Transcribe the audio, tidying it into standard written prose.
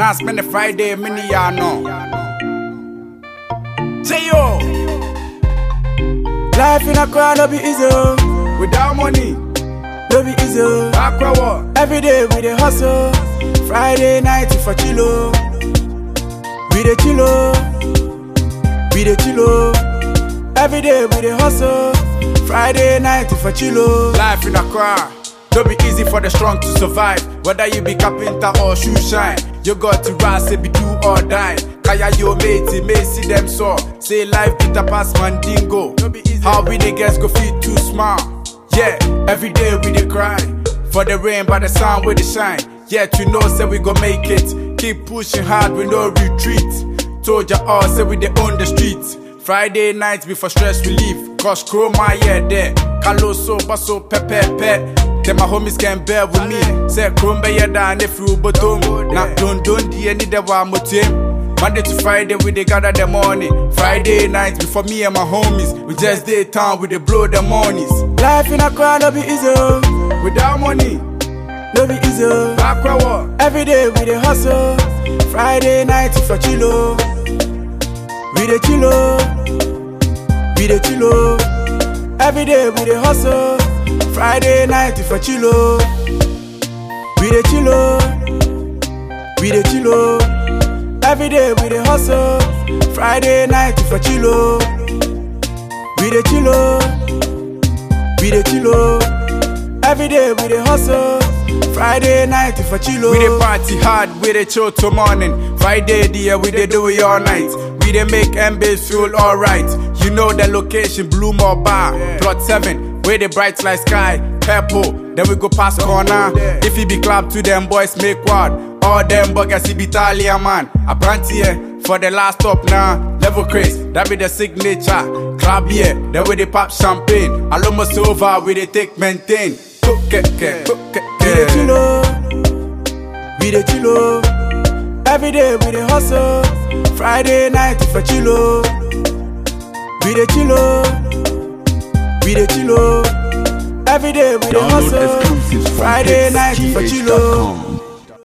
Now spend the Friday mini ya no. J.O. Life in a crowd no be easy. Without money, No be easy. Aqua. Every day we dey hustle. Friday night for chillo. We dey chillo. We dey chillo. Every day we dey hustle. Friday night for chillo. Life in a car. Don't be easy for the strong to survive. Whether you be carpenter or shoe shine, you got to rise, say be do or die. Kaya yo matey, may see them so. Say life bitter pass mandingo. How we the guys go feel too smart. Yeah, every day we dey cry. For the rain, by the sun with the shine. Yet you know, say we gon' make it. Keep pushing hard with no retreat. Told ya all, say we dey own the streets. Friday nights before stress relief. Cause chroma, yeah, there. Kaloso, baso, pepe. Tell my homies can bear with me. Say Chrome yeah down if you bottom. Now don't the any the one more team. Monday to Friday we dey gather the money. Friday nights before me and my homies. We just day town we dey blow the monies. Life in a crowd no be easy. Without money, No be easy. Aqua. Every day we dey hustle. Friday night for chillo. We dey chillo. We dey chillo. Every day we dey hustle. Friday night for chillo. We dey chillo. We dey chillo. Every day we dey hustle. Friday night for chillo. We dey chillo. We dey chillo. Every day we dey hustle. Friday night for chillo. We dey party hard, we dey chill till morning. Friday dear, we dey do it all night. We dey make MBs feel alright. You know the location, Blue Mall Bar, Plot 7. Where the bright like sky, purple. Then we go past corner. If it be club to them boys make wild. All them buggers he be Italian man. A brand here for the last stop now. Level craze, that be the signature. Club here, then we dey pop champagne. Almost over, we dey take maintain. We dey chillo. We dey chillo. Every day we dey hustle. Friday night for chillo. We dey chillo. We dey chillo. Every day we dey hustle. Friday night for chillo.